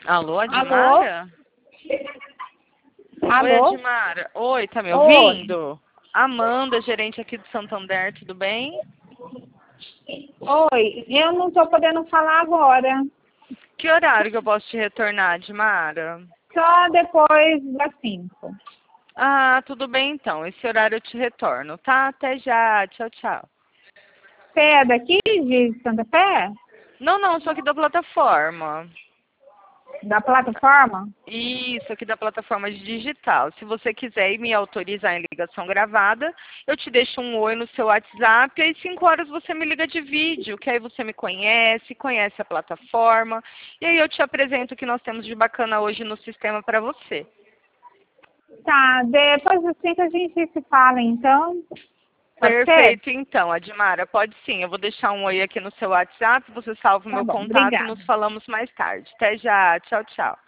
Alô, Alô? Admara? Oi, Alô? Admara. Oi, tá me Oi. ouvindo? Amanda, gerente aqui do Santander, tudo bem? Oi, eu não estou podendo falar agora. Que horário que eu posso te retornar, Admara? Só depois das 5. Ah, tudo bem então. Esse horário eu te retorno, tá? Até já. Tchau, tchau. Você é daqui de Santa Fé? Não, não, sou aqui da plataforma. Da plataforma? Isso, aqui da plataforma de digital. Se você quiser me autorizar em ligação gravada, eu te deixo um oi no seu WhatsApp e às 5 horas você me liga de vídeo, que aí você me conhece, conhece a plataforma, e aí eu te apresento o que nós temos de bacana hoje no sistema para você. Tá, depois das 5 a gente se fala, então. Pode ser? Perfeito, então, Admara, pode sim. Eu vou deixar um oi aqui no seu WhatsApp, você salva o Tá meu bom, contato e obrigada. nos falamos mais tarde. Até já, tchau, tchau.